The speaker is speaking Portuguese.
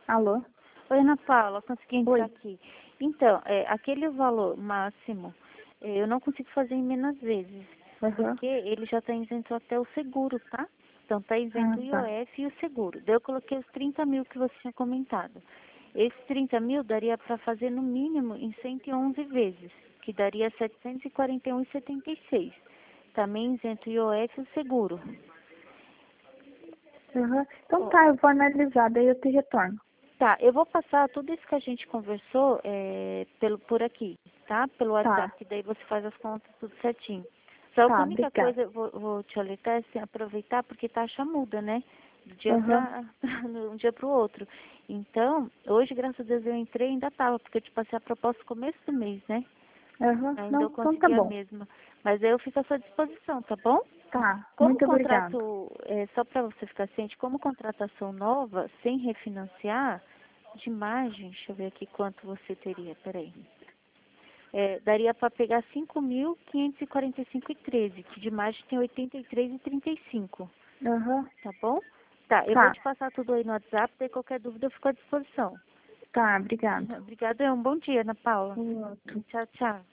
Alô? Oi, Ana Paula, consegui Oi. entrar aqui. Então, aquele valor máximo, eu não consigo fazer em menos vezes, Aham. porque ele já está isento até o seguro, tá? Então, está Ah, isento o tá. IOF e o seguro. Daí eu coloquei os 30 mil que você tinha comentado. Esses 30 mil daria para fazer no mínimo em 111 vezes, que daria 741,76. Também isento o IOF e o seguro. Aham. Então Ó, tá, eu vou analisar, daí eu te retorno. Tá, eu vou passar tudo isso que a gente conversou por aqui, tá? Pelo Tá, WhatsApp, que daí você faz as contas tudo certinho. Só que a tá, única obrigada. coisa, eu vou te alertar, é assim, aproveitar porque taxa muda, né? Do dia Aham. para um dia para o outro. Então, hoje, graças a Deus, eu entrei e ainda tava, porque eu te passei a proposta no começo do mês, né? Aham. Ainda Não, eu então tá consegui a bom. mesma. Mas aí eu fico à sua disposição, tá bom? Tá, Como muito obrigada. contrato, só para você ficar ciente, como contratação nova, sem refinanciar, de margem, deixa eu ver aqui quanto você teria, peraí. Daria para pegar 5.545,13, que de margem tem 83,35, Aham. tá bom? Tá, eu vou Tá, te passar tudo aí no WhatsApp, daí qualquer dúvida eu fico à disposição. tá, obrigada. Obrigada, um bom dia, Ana Paula. Um outro. Tchau, tchau.